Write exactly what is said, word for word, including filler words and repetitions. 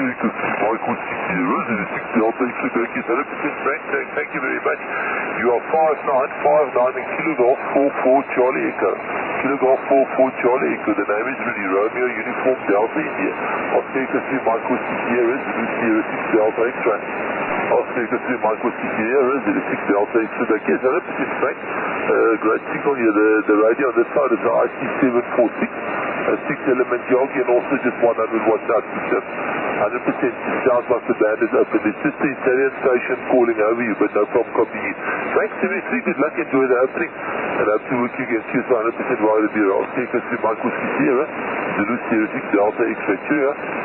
Echo three Michael six zero zero six Delta X-ray back is one hundred percent Frank, thank, thank you very much. You are five nine five nine in Kilo Golf four four Charlie Echo. Kilo Golf four four Charlie Echo, the name is Rudy Romeo, Uniform Delta India. Oscar Echo three Michael six zero zero six Delta X-ray. Oscar Echo three Michael six zero zero six Delta X-ray back is one hundred percent Frank. Uh, great signal here, the, the radio on this side is the I C seven four six. A six element Yogi and also just one hundred watt output. one hundred percent sounds like the band is open. It's just the Italian station calling over you, but no problem copying it. Frank, seriously, good luck, enjoy the opening. And hope to work you against you, so one hundred percent right at the I'll take us to Michael Sierra, Zulu Sierra six Delta X-ray. Cheerio.